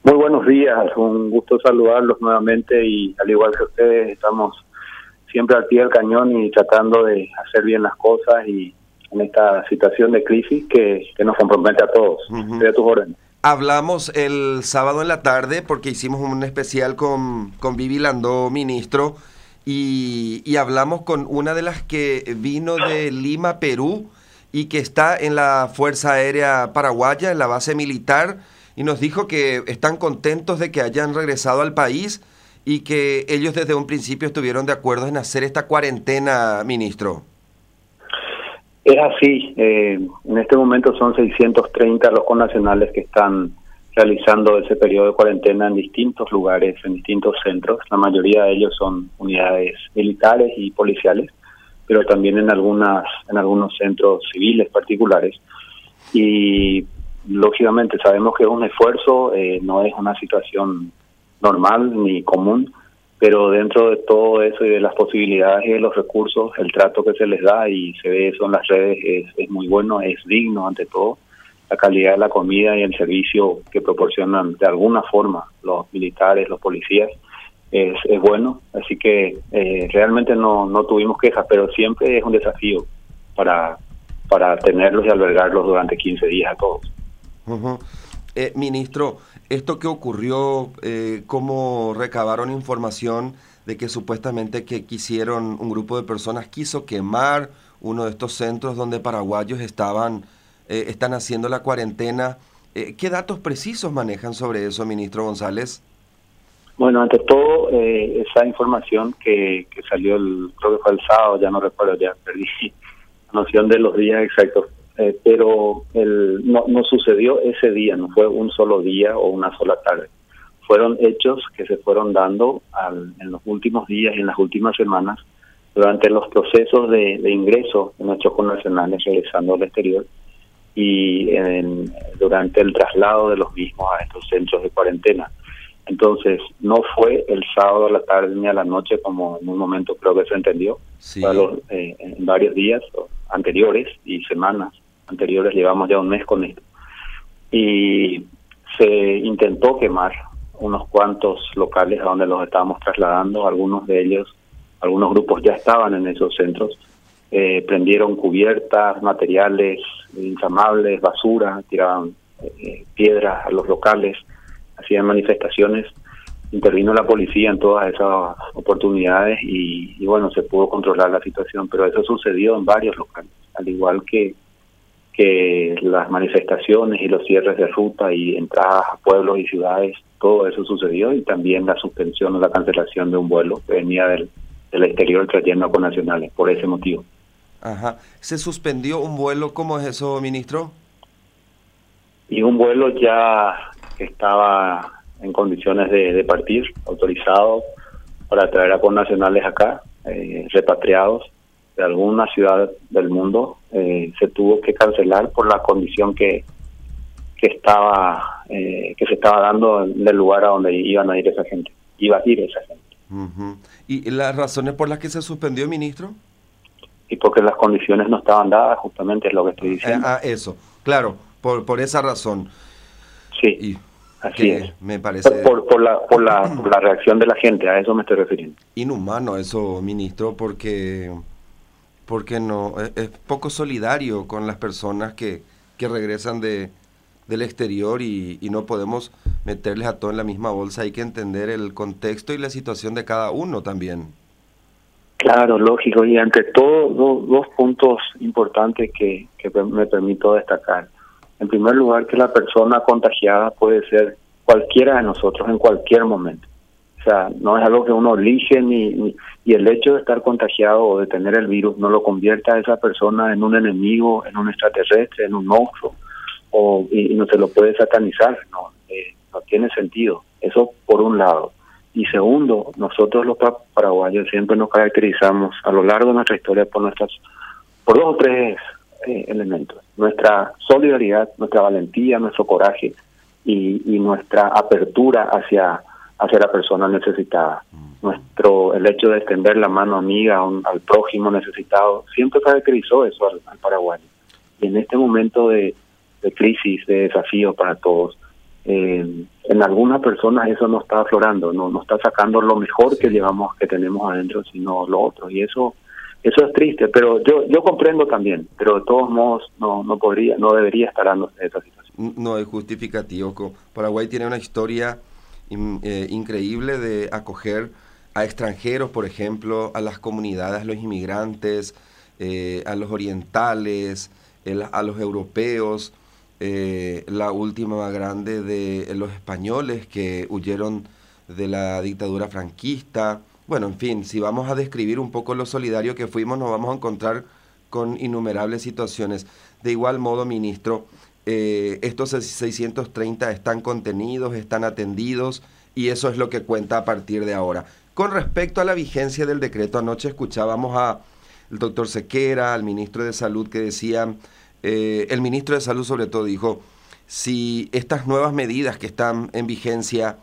Muy buenos días, un gusto saludarlos nuevamente y al igual que ustedes estamos siempre al pie del cañón y tratando de hacer bien las cosas y en esta situación de crisis que nos compromete a todos. Estoy a tus órdenes. Hablamos el sábado en la tarde porque hicimos un especial con Vivi Landó, ministro, y hablamos con una de las que vino de Lima, Perú, y que está en la Fuerza Aérea Paraguaya, en la base militar, y nos dijo que están contentos de que hayan regresado al país y que ellos desde un principio estuvieron de acuerdo en hacer esta cuarentena, ministro. Es así, en este momento son 630 los connacionales que están realizando ese periodo de cuarentena en distintos lugares, en distintos centros. La mayoría de ellos son unidades militares y policiales, pero también en algunos centros civiles particulares. Y lógicamente sabemos que es un esfuerzo, no es una situación normal ni común, pero dentro de todo eso y de las posibilidades y de los recursos, el trato que se les da, y se ve eso en las redes, es muy bueno, es digno ante todo. La calidad de la comida y el servicio que proporcionan de alguna forma los militares, los policías, es bueno. Así que realmente no tuvimos quejas, pero siempre es un desafío para tenerlos y albergarlos durante 15 días a todos. Ministro, esto que ocurrió, ¿cómo recabaron información de que supuestamente un grupo de personas quiso quemar uno de estos centros donde paraguayos están haciendo la cuarentena? ¿Qué datos precisos manejan sobre eso, ministro González? Bueno, ante todo, esa información que salió, creo que fue el sábado, ya no recuerdo, ya perdí la noción de los días exactos. Pero no sucedió ese día, no fue un solo día o una sola tarde. Fueron hechos que se fueron dando en los últimos días y en las últimas semanas durante los procesos de ingreso de nuestros connacionales regresando al exterior y durante el traslado de los mismos a estos centros de cuarentena. Entonces, no fue el sábado a la tarde ni a la noche como en un momento creo que se entendió. Sí. En varios días anteriores y semanas anteriores, llevamos ya un mes con esto, y se intentó quemar unos cuantos locales a donde los estábamos trasladando. Algunos de ellos, algunos grupos ya estaban en esos centros, prendieron cubiertas, materiales inflamables, basura, tiraban piedras a los locales, hacían manifestaciones. Intervino la policía en todas esas oportunidades y bueno, se pudo controlar la situación, pero eso sucedió en varios locales, al igual que las manifestaciones y los cierres de ruta y entradas a pueblos y ciudades. Todo eso sucedió, y también la suspensión o la cancelación de un vuelo que venía del exterior trayendo a connacionales por ese motivo. Ajá. ¿Se suspendió un vuelo? ¿Cómo es eso, ministro? Y un vuelo ya que estaba en condiciones de partir, autorizado para traer a connacionales acá, repatriados de alguna ciudad del mundo, se tuvo que cancelar por la condición que se estaba dando en el lugar a donde iba a ir esa gente. ¿Y las razones por las que se suspendió, ministro? Y porque las condiciones no estaban dadas, justamente es lo que estoy diciendo. Eso, claro, por esa razón. Sí. Y así es. Me parece por la reacción de la gente, a eso me estoy refiriendo. Inhumano eso, ministro, porque no es poco solidario con las personas que regresan del exterior y no podemos meterles a todos en la misma bolsa. Hay que entender el contexto y la situación de cada uno también. Claro, lógico, y ante todo dos puntos importantes que me permito destacar. En primer lugar, que la persona contagiada puede ser cualquiera de nosotros en cualquier momento. O sea, no es algo que uno elige, y el hecho de estar contagiado o de tener el virus no lo convierta a esa persona en un enemigo, en un extraterrestre, en un monstruo, y no se lo puede satanizar, no tiene sentido. Eso por un lado. Y segundo, nosotros los paraguayos siempre nos caracterizamos a lo largo de nuestra historia por dos o tres elementos: nuestra solidaridad, nuestra valentía, nuestro coraje y nuestra apertura hacia la persona necesitada. El hecho de extender la mano amiga al prójimo necesitado siempre caracterizó eso al paraguayo. Y en este momento de crisis, de desafío para todos, en algunas personas eso no está aflorando, no está sacando lo mejor que llevamos, que tenemos adentro, sino lo otro, y eso es triste, pero yo comprendo también, pero de todos modos no debería estar dándose esa situación. No es justificativo. Paraguay tiene una historia increíble de acoger a extranjeros, por ejemplo, a las comunidades, a los inmigrantes, a los orientales, a los europeos, la última grande de los españoles que huyeron de la dictadura franquista. Bueno, en fin, si vamos a describir un poco lo solidario que fuimos, nos vamos a encontrar con innumerables situaciones. De igual modo, ministro, estos 630 están contenidos, están atendidos, y eso es lo que cuenta a partir de ahora. Con respecto a la vigencia del decreto, anoche escuchábamos al doctor Sequera, al ministro de Salud, que decía, el ministro de Salud sobre todo dijo, si estas nuevas medidas que están en vigencia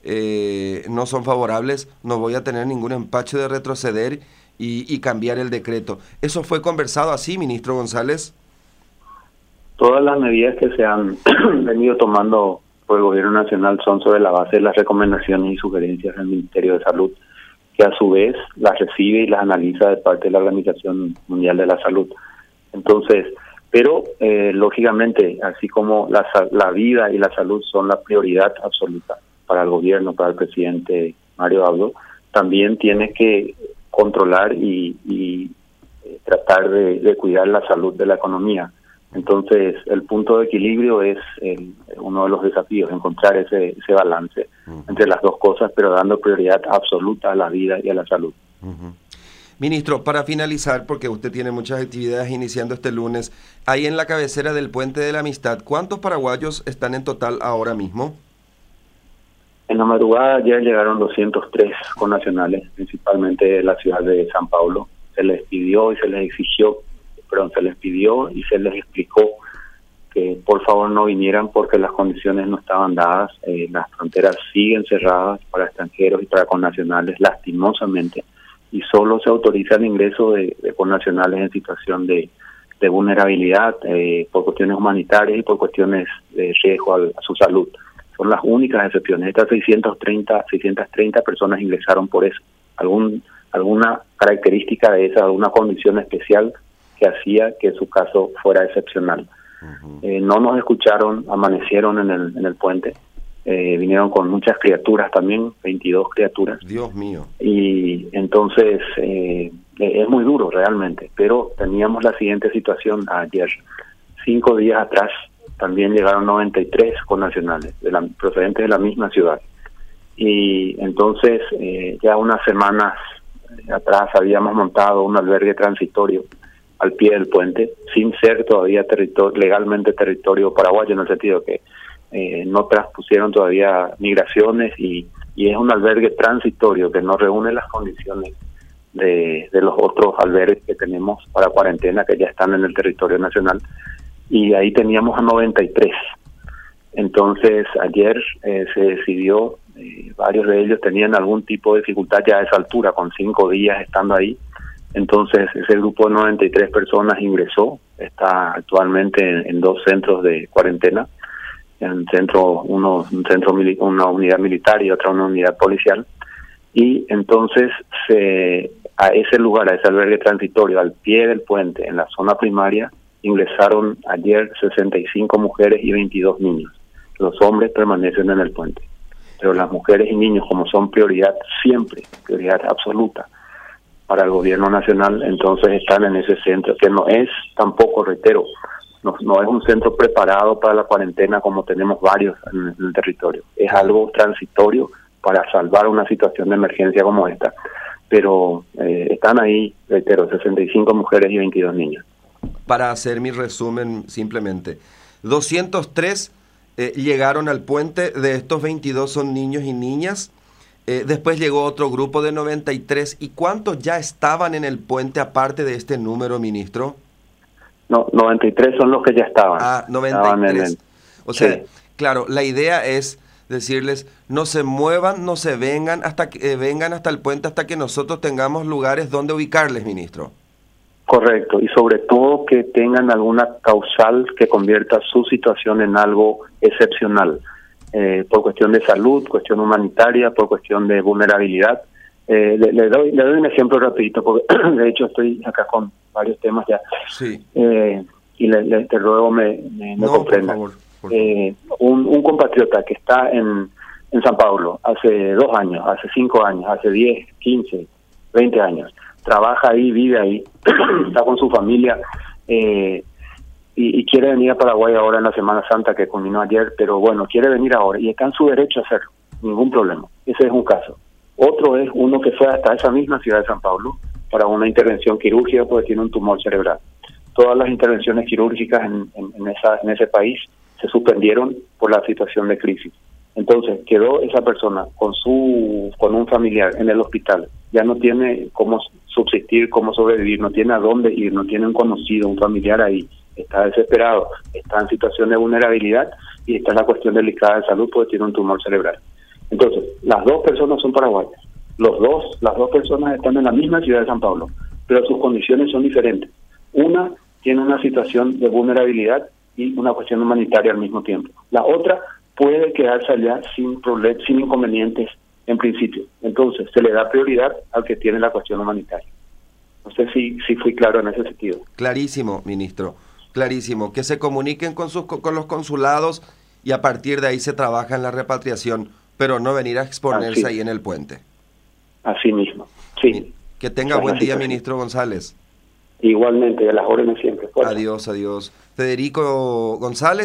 no son favorables, no voy a tener ningún empacho de retroceder y cambiar el decreto. ¿Eso fue conversado así, ministro González? Todas las medidas que se han venido tomando por el Gobierno Nacional son sobre la base de las recomendaciones y sugerencias del Ministerio de Salud, que a su vez las recibe y las analiza de parte de la Organización Mundial de la Salud. Entonces, pero lógicamente, así como la vida y la salud son la prioridad absoluta para el gobierno, para el presidente Mario Abdo, también tiene que controlar y tratar de cuidar la salud de la economía. Entonces, el punto de equilibrio es uno de los desafíos, encontrar ese balance entre las dos cosas, pero dando prioridad absoluta a la vida y a la salud. Ministro, para finalizar, porque usted tiene muchas actividades iniciando este lunes, ahí en la cabecera del Puente de la Amistad, ¿cuántos paraguayos están en total ahora mismo? En la madrugada ayer llegaron 203 connacionales, principalmente de la ciudad de San Paulo. Se les pidió y se les pidió y se les explicó que por favor no vinieran porque las condiciones no estaban dadas. Las fronteras siguen cerradas para extranjeros y para connacionales, lastimosamente, y solo se autoriza el ingreso de connacionales en situación de vulnerabilidad por cuestiones humanitarias y por cuestiones de riesgo a su salud. Son las únicas excepciones. Estas 630 personas ingresaron por eso. Alguna característica de esa, alguna condición especial que hacía que su caso fuera excepcional. No nos escucharon, amanecieron en el puente, vinieron con muchas criaturas también, 22 criaturas. Dios mío. Y entonces es muy duro realmente, pero teníamos la siguiente situación ayer. 5 días atrás también llegaron 93 connacionales procedentes de la misma ciudad. Y entonces ya unas semanas atrás habíamos montado un albergue transitorio al pie del puente, sin ser todavía legalmente territorio paraguayo, en el sentido que no transpusieron todavía migraciones, y es un albergue transitorio que no reúne las condiciones de los otros albergues que tenemos para cuarentena, que ya están en el territorio nacional, y ahí teníamos a 93. Entonces ayer se decidió, varios de ellos tenían algún tipo de dificultad ya a esa altura, con 5 días estando ahí. Entonces ese grupo de 93 personas ingresó, está actualmente en 2 centros de cuarentena, una unidad militar y otra una unidad policial, y entonces a ese lugar, a ese albergue transitorio, al pie del puente, en la zona primaria, ingresaron ayer 65 mujeres y 22 niños. Los hombres permanecen en el puente, pero las mujeres y niños, como son prioridad siempre, prioridad absoluta para el gobierno nacional, entonces están en ese centro, que no es tampoco, reitero, no es un centro preparado para la cuarentena como tenemos varios en el territorio. Es algo transitorio para salvar una situación de emergencia como esta. Pero están ahí, reitero, 65 mujeres y 22 niños. Para hacer mi resumen simplemente, 203 llegaron al puente, de estos 22 son niños y niñas. Después llegó otro grupo de 93. ¿Y cuántos ya estaban en el puente aparte de este número, ministro? No, 93 son los que ya estaban. 93. O sea, sí. Claro, la idea es decirles, no se muevan, no se vengan hasta que vengan hasta el puente, hasta que nosotros tengamos lugares donde ubicarles, ministro. Correcto, y sobre todo que tengan alguna causal que convierta su situación en algo excepcional. por cuestión de salud, cuestión humanitaria, por cuestión de vulnerabilidad. Le doy un ejemplo rapidito, porque de hecho estoy acá con varios temas ya. Sí. Y te ruego me comprenda. Por favor. Un compatriota que está en San Pablo hace 2 años, hace 5 años, hace 10, 15, 20 años, trabaja ahí, vive ahí, está con su familia, y quiere venir a Paraguay ahora en la Semana Santa que culminó ayer, pero bueno, quiere venir ahora y está en su derecho a hacerlo, ningún problema. Ese es un caso. Otro es uno que fue hasta esa misma ciudad de San Pablo para una intervención quirúrgica porque tiene un tumor cerebral. Todas las intervenciones quirúrgicas en ese país se suspendieron por la situación de crisis. Entonces quedó esa persona con un familiar en el hospital, ya no tiene cómo subsistir, cómo sobrevivir, no tiene a dónde ir, no tiene un conocido, un familiar ahí, está desesperado, está en situación de vulnerabilidad y está en la cuestión delicada de salud porque tiene un tumor cerebral. Entonces, las 2 personas son paraguayas, las dos personas están en la misma ciudad de San Pablo, pero sus condiciones son diferentes. Una tiene una situación de vulnerabilidad y una cuestión humanitaria al mismo tiempo. La otra puede quedarse allá sin inconvenientes en principio. Entonces, se le da prioridad al que tiene la cuestión humanitaria. No sé si fui claro en ese sentido. Clarísimo, ministro, clarísimo. Que se comuniquen con los consulados y a partir de ahí se trabaja en la repatriación, pero no venir a exponerse ahí en el puente. Así mismo, sí. Que tenga buen día, ministro González. Igualmente, a las órdenes siempre. Adiós, adiós. Federico González.